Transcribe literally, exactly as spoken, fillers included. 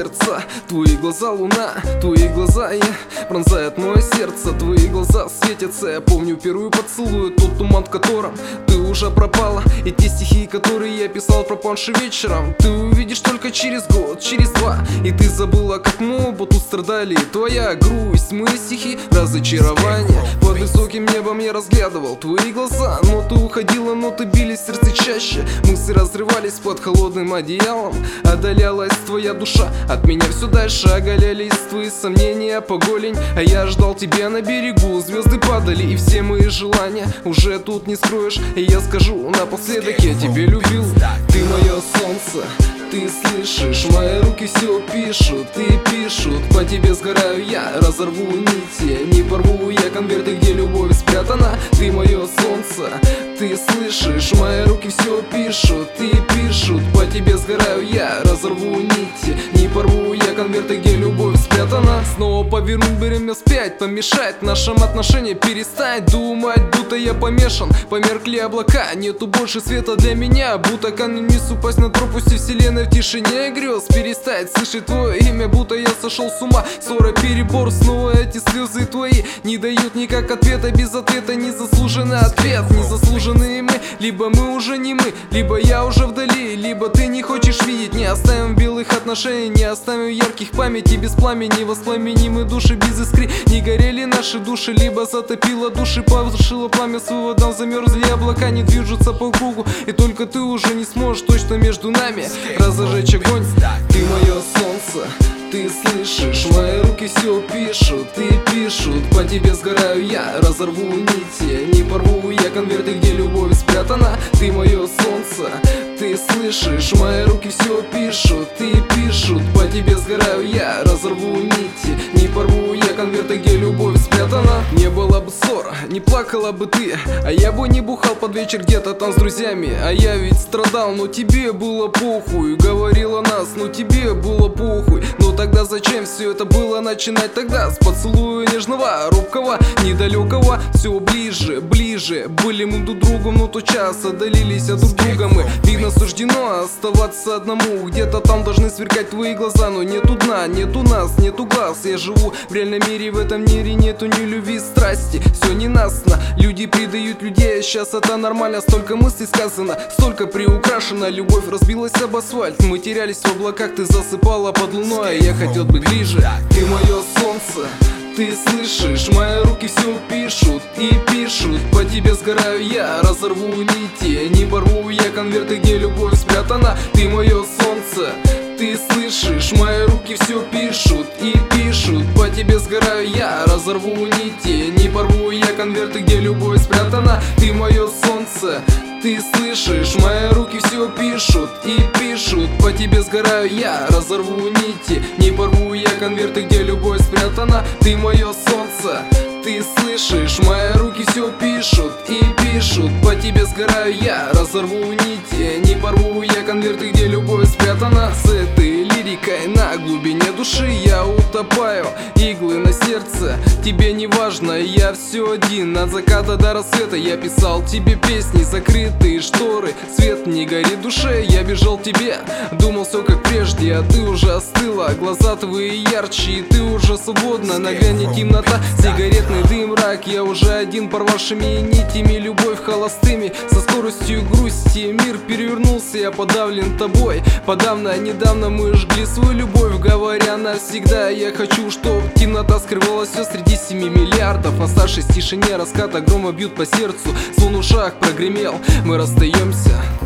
сердца. Твои глаза луна, твои глаза и пронзает мое сердце. Твои глаза светятся, я помню первый поцелуй, тот туман, в котором ты уже пропала. И те стихи, которые я писал пропавшим вечером, ты увидишь только через год, через два. И ты забыла, как мы оба тут страдали. Твоя грусть, мои стихи, разочарование. Под высоким небом я разглядывал твои глаза, но ты уходила, но ты бились в сердце чаще. Мысли разрывались под холодным одеялом, отдалялась твоя душа от меня все дальше. Оголялись твои сомнения по голень, а я ждал тебя на берегу. Звезды падали, и все мои желания уже тут не скроешь. И я скажу напоследок, я тебя любил. Ты мое солнце, ты слышишь, мои руки все пишут и пишут. По тебе сгораю я, разорву нити, не порву я конверты, где любовь спрятана. Ты мое солнце, ты слышишь, мои руки все пишут и пишут. По тебе сгораю я, разорву нити, не порву я конверты, где любовь спрятана. Снова повернуть время вспять, помешать нашим отношениям. Перестать думать, будто я помешан. Померкли облака, нету больше света для меня. Будто камень вниз упасть на пропасти вселенной в тишине грез. Перестать слышать твое имя, будто я сошел с ума. Ссора, перебор, снова эти слезы твои не дают никак ответа. Без ответа незаслуженный ответ, незаслуженные мы. Либо мы уже не мы, либо я уже вдали, либо ты не хочешь видеть. Не оставим белых отношений, не оставим ярких памяти без пламени. Воспламенимы души без искры, не горели наши души, либо затопило души, потушило пламя с выводом. Замерзли облака, не движутся по кругу, и только ты уже не сможешь точно между нами разожечь огонь. Ты мое солнце, ты слышишь, мои руки все пишут и пишут. По тебе сгораю я, разорву нити, не порву я конверты, где любовь спрятана. Ты мое солнце, ты слышишь, мои руки все пишут и пишут. По тебе сгораю я, разорву нити, не порву я конверты, где любовь спрятана. Не было бы ссора, не плакала бы ты, а я бы не бухал под вечер где-то там с друзьями. А я ведь страдал, но тебе было похуй. Говорила нас, но тебе было похуй. Но тогда зачем все это было начинать тогда? С поцелуя нежного, робкого, недалекого. Все ближе, ближе, были мы друг другом, но тот час отдалились от друг друга мы. Видно, суждено оставаться одному, где-то там должны сверкать твои глаза. Но нету дна, нету нас, нету глаз. Я живу в реальном мире, в этом мире нету ни любви, страсти. Все ненастно, люди предают людей, сейчас это нормально. Столько мыслей сказано, столько приукрашено. Любовь разбилась об асфальт, мы терялись в облаках. Ты засыпала под луной, а я хотел быть ближе. Ты мое солнце, ты слышишь, мои руки все пишут и пишут. По тебе сгораю я, разорву нити, не порву я конверты, где любовь спрятана. Ты мое солнце, ты слышишь, мои руки все пишут и пишут. По тебе сгораю я, разорву нити, не порву я конверты, где любовь спрятана. Ты мое солнце, ты слышишь, мои руки все пишут и пишут. По тебе сгораю я, разорву нити, не порву я конверты, где любовь спрятана. Ты мое солнце, ты слышишь, мои руки все пишут и пишут. По тебе сгораю я, разорву нити, не порву я конверты, где любовь спрятана. С этой лирикой на глубине души я утопаю, иглы на сердце, тебе не важно, я все один. От заката до рассвета я писал тебе песни, закрытые шторы, свет не горит в душе. Я бежал к тебе, думал все как прежде, а ты уже остыла. Глаза твои ярче, и ты уже свободна. Нагрянет темнота, сигаретный дым, мрак. Я уже один, порвавшими нитями, любовь холостыми, со скоростью грусти. Мир перевернулся, я подавлен тобой. Подавно, недавно мы жгли свою любовь, говоря навсегда. Я хочу, чтоб темнота скрывалась все среди семи миллиардов. Оставшись в тишине, раската грома бьют по сердцу, звон в ушах прогремел, мы расстаемся.